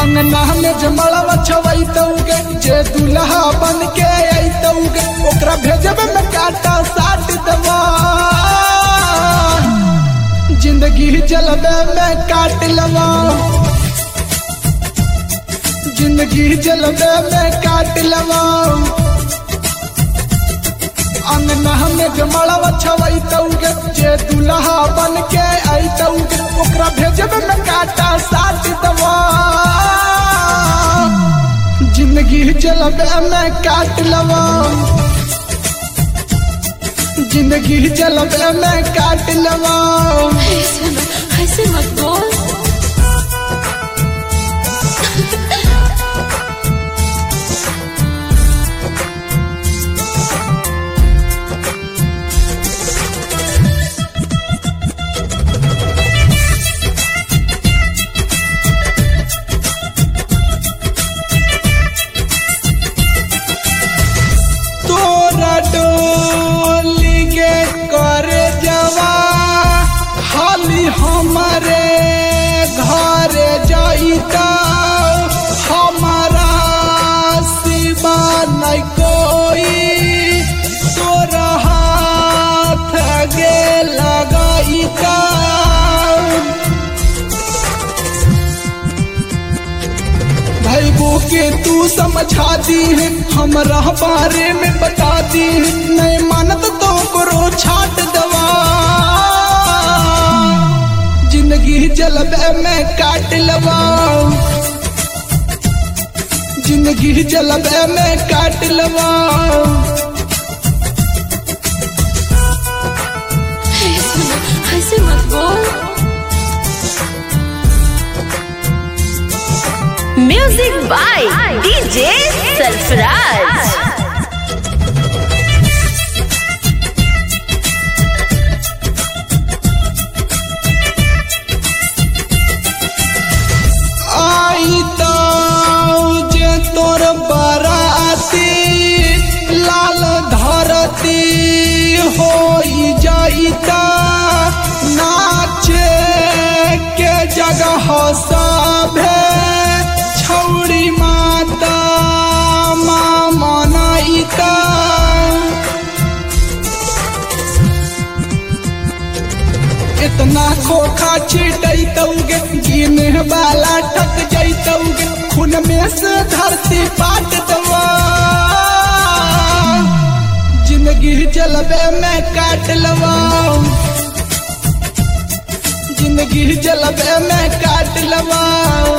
अंगना में जमड़वा छवैतौगे जे दुल्हा बन के अइतौगे ओकरा भेजब में काटा साट दवा जिंदगी जलबे में काट लवा जिंदगी जलबे में काट लवा अंगना में जमड़वा छवैतौगे जे दुल्हा बन के अइतौगे ओकरा भेजब में काटा साट दवा जिंदगी जलबे में काट लवा जिंदगी जलबे में काट लवा ऐसे मत बोल। हमारे घर जाइता हमारा सिवा नहीं कोई तोरा हाथ गे लगाइता भाईबो के तू समझा दी है हमरा बारे में बता दी नहीं मानत तो करो छाट दवा जिंदगी जलबे में काट लवा जिंदगी जलबे में काट लवा ऐसे मत बोल। Music by DJ Sarfaraz. तोर बराती लाल धरती हो जाइता नाचे के जगह सभे छौड़ी माता मनाइता इतना खोखा छिटैतौगे गिने वाला टक जैतौगे खून में से धरती पाट दवा जिंदगी जलबे में काट लवा जिंदगी जलबे में काट लवा।